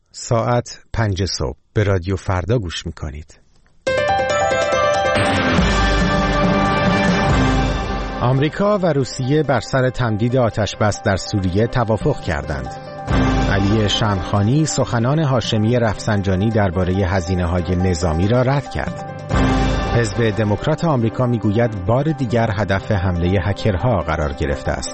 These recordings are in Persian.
ساعت 5 صبح به رادیو فردا گوش میکنید. آمریکا و روسیه بر سر تمدید آتش‌بس در سوریه توافق کردند. علی شمخانی سخنان هاشمی رفسنجانی درباره هزینه‌های نظامی را رد کرد. حزب دموکرات آمریکا میگوید بار دیگر هدف حمله هکرها قرار گرفته است.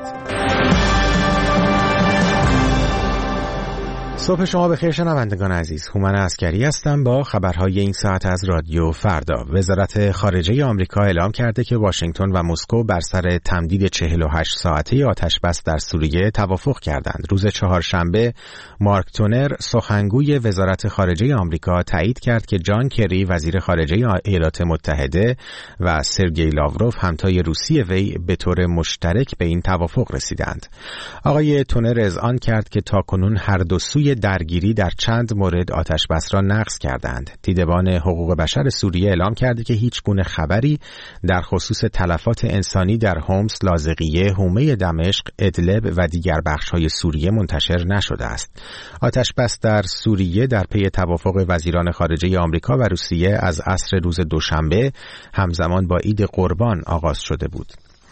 صبح شما بخیر شنوندگان عزیز. هومن عسکری هستم با خبرهای این ساعت از رادیو فردا. وزارت خارجه آمریکا اعلام کرده که واشنگتن و مسکو بر سر تمدید 48 ساعته آتش‌بس در سوریه توافق کردند. روز چهارشنبه مارک تونر سخنگوی وزارت خارجه آمریکا تایید کرد که جان کری وزیر خارجه ایالات متحده و سرگئی لاوروف همتای روسی وی به طور مشترک به این توافق رسیدند. آقای تونر اذعان کرد که تاکنون هر دو سوی درگیری در چند مورد آتش‌بس را نقض کردند. دیدبان حقوق بشر سوریه اعلام کرده که هیچ گونه خبری در خصوص تلفات انسانی در حمص، لاذقیه، حومه دمشق، ادلب و دیگر بخش‌های سوریه منتشر نشده است. آتش‌بس در سوریه در پی توافق وزیران خارجه آمریکا و روسیه از عصر روز دوشنبه همزمان با عید قربان آغاز شده بود.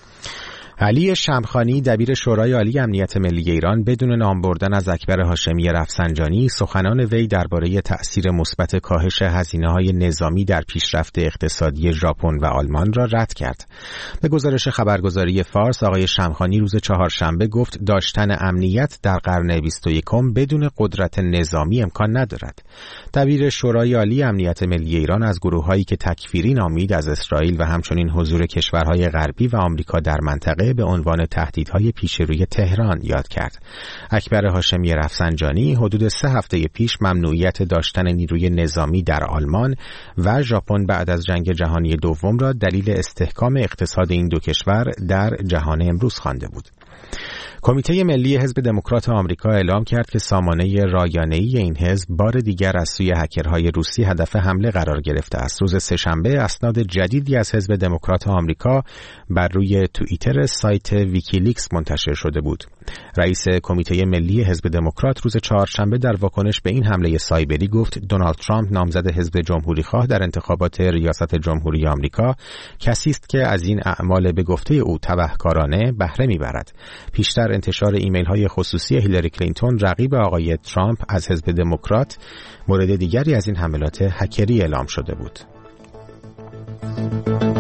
علی شمخانی دبیر شورای عالی امنیت ملی ایران بدون نام بردن از اکبر هاشمی رفسنجانی سخنان وی درباره تأثیر مثبت کاهش هزینه‌های نظامی در پیشرفت اقتصادی ژاپن و آلمان را رد کرد. به گزارش خبرگزاری فارس آقای شمخانی روز چهارشنبه گفت داشتن امنیت در قرن 21 بدون قدرت نظامی امکان ندارد. دبیر شورای عالی امنیت ملی ایران از گروه‌هایی که تکفیری نامید از اسرائیل و همچنین حضور کشورهای غربی و آمریکا در منطقه به عنوان تهدیدهای پیش روی تهران یاد کرد. اکبر هاشمی رفسنجانی حدود 3 هفته پیش ممنوعیت داشتن نیروی نظامی در آلمان و ژاپن بعد از جنگ جهانی دوم را دلیل استحکام اقتصاد این دو کشور در جهان امروز خوانده بود. کمیته ملی حزب دموکرات آمریکا اعلام کرد که سامانه رایانه‌ای این حزب بار دیگر از سوی هکرهای روسی هدف حمله قرار گرفته است. روز سه‌شنبه اسناد جدیدی از حزب دموکرات آمریکا بر روی توییتر سایت ویکیلیکس منتشر شده بود. رئیس کمیته ملی حزب دموکرات روز چهارشنبه در واکنش به این حمله سایبری گفت دونالد ترامپ نامزد حزب جمهوری‌خواه در انتخابات ریاست جمهوری آمریکا کسی است که از این اعمال به گفته او تبهکارانه بهره می‌برد. پیشتر انتشار ایمیل‌های خصوصی هیلاری کلینتون رقیب آقای ترامپ از حزب دموکرات مورد دیگری از این حملات هکری اعلام شده بود.